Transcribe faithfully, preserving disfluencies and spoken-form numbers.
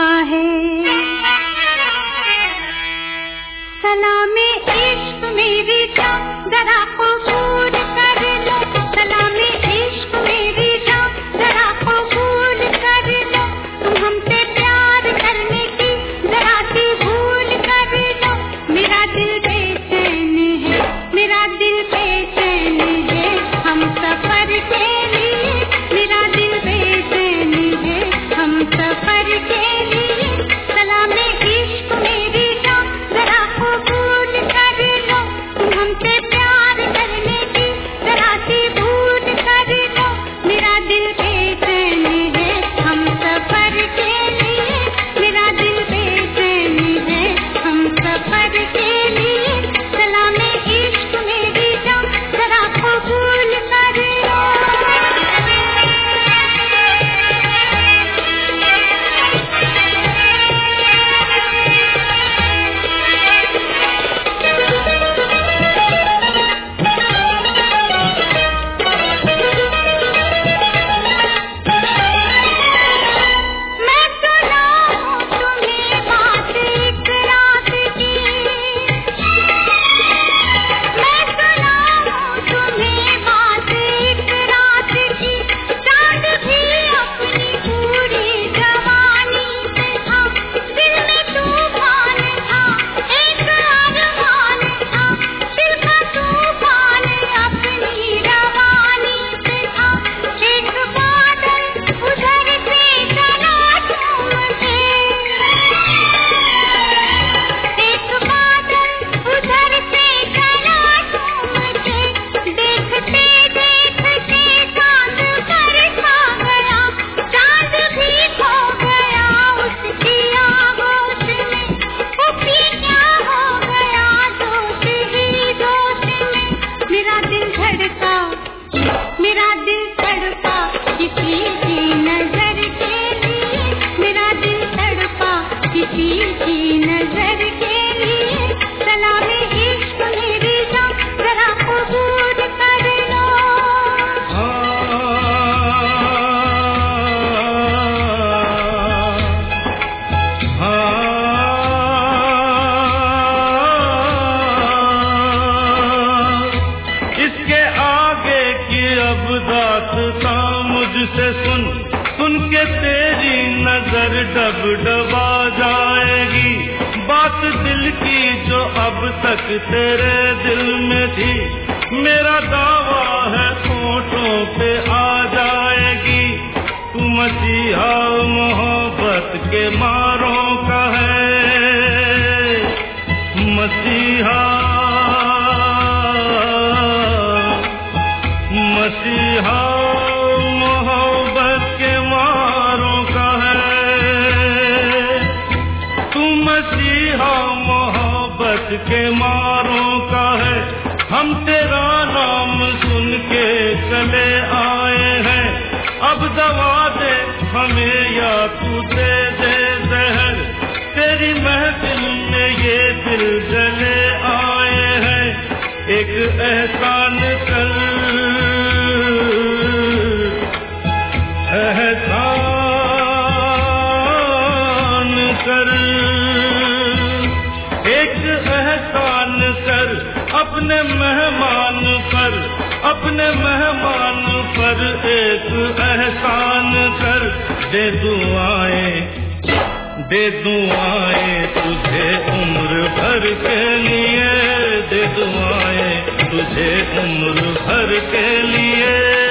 है। सलामे इश्क मेरी जान जरा कबूल कर लो, सलामे इश्क मेरी जान जरा कबूल कर लो, तुम हमसे प्यार करने की जरा सी भूल कर लो। मेरा दिल बेचैन है, मेरा दिल बेचैन है हम सफर के लिए, मेरा दिल बेचैन है हम सफर के लिए। सलामे इश्क मेरी जान जरा कबूल कर लो, तुम हमसे प्यार करने की जरा सी भूल कर लो। मेरा दिल बेचैन है हम सफर के लिए, मेरा दिल बेचैन है हम सफर के लिए। सलामे इश्क मेरी जान जरा कबूल कर लो। मैं सुनाऊं तुम्हें बात एक रात की, मैं सुनाऊं तुम्हें बात एक रात की। चांद भी अपनी पूरी जवानी पे था, दिल में तूफान था, एक अरमान था, दिल का तूफान अपनी रवानी पे था। एक बादल उधर से चला झूम के, एक बादल उधर से चला झूम के, देखते देखते चांद पर छा गया, चांद भी खो गया उसकी आगोश में। वो भी क्या हो गया दोस्त ही दोस्त में। मेरा दिल धड़का, मेरा दिल तड़पा किसी की नजर के लिए, मेरा दिल तड़पा किसी की नजर के लिए। सलामे इश्क मेरी जान जरा कबूल कर लो। इसके आगे की अब दास्तां मुझसे सुन, सुन के तेरी नजर डब डबा जाएगी। बात दिल की जो अब तक तेरे दिल में थी, मेरा दावा है होठों पे आ जाएगी। तू मसीहा मोहब्बत के मारों का है, मसीहा मसीहा मोहब्बत के मारों का है। तू मसीहा मोहब्बत के मारों का है। हम तेरा नाम सुन के चले आए हैं, अब दवा दे हमें या तू दे दे जहर। तेरी महफिल में ये दिल जले आए हैं, एक एहसान कर, एहसान कर, एक एहसान कर अपने मेहमान पर, अपने मेहमान पर एक एहसान कर। दे दुआएं, दे दुआएं तुझे उम्र भर के लिए, दे दुआएं तुझे उम्र भर के लिए।